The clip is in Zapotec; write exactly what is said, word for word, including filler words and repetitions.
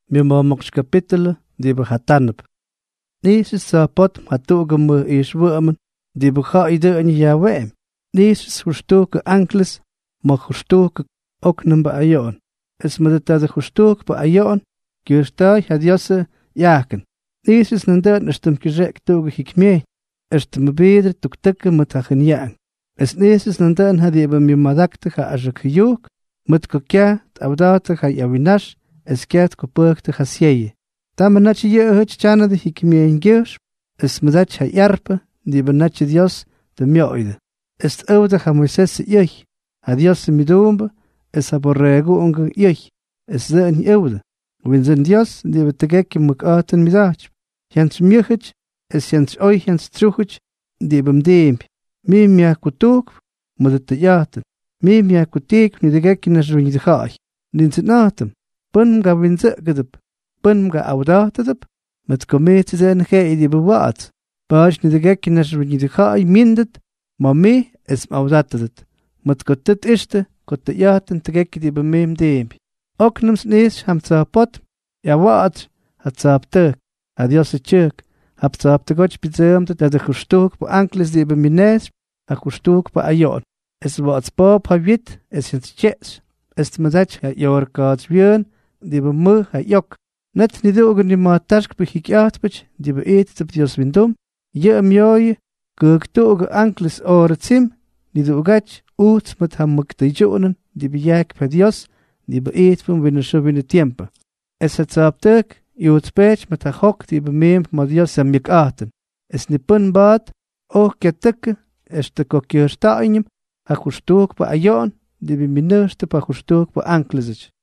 mi momox capítulo di bahatanap. Nisis sa pot matuga mu ishwurmen di bukha ide an Yahweh. Nisis hustuke ankles ma hustuke ook numba ayon. Es medita de hustuke ba ayon gyrstai hadiose jaken. Nisis nandan estem kirek tuge hikmei. Estem beder tuktekke mutachen yang. Es nisis nandan hadieba mi madakte ha ajakhyuk mut kokya abdata ha yawinash es kiat kopurte ha sieye. Tamanach ye hach chana de hikmei ingers es medach ha yarpe di benach Dios de mioide. Es oude ha Moises yech. Ha Dios midumbe es aborrego unge yech. Es zen oude. Winzen Dios di betegek muk aten midach. Jans miechich es jans oi jans truchich di bem deemp. Mi mia kutuk moet te jaten. Mi mia kutik mi de gekkin as ruin de gaai. Din zit natem. Pun ga winze gedep. Pun ga audatedep. Met komete zijn ge die bewaat. Baas ni de gekkin as ruin de gaai mindet. Maar me es audatedet. Met kotet iste kot te jaten te gekki die bemem deemp. Ook nems nees ham zapot. Ja waat hat zaptek. Adios e tjuk. Hab zapte goch bizemte dat de gestuk po ankles die bemines. A gestuk po ayon. Es wat pop havit es ins ches. Es mazach ha yor gods wien die bemu ha yok. Net ni de ogen die ma task begikt bich die be eet op Dios windom. Je mjoy guk toge ankles or sim ni de ogach ut met ham mukte jonen die be jak per Dios die be eet van winne so winne tiempo. Es het zaptek Jut spech met a hok die bemem ma Dios am mik aten. Es ni pun bad och ketek es te kokir stainim a kustuk pa ayon die be minste pa kustuk pa anklesich.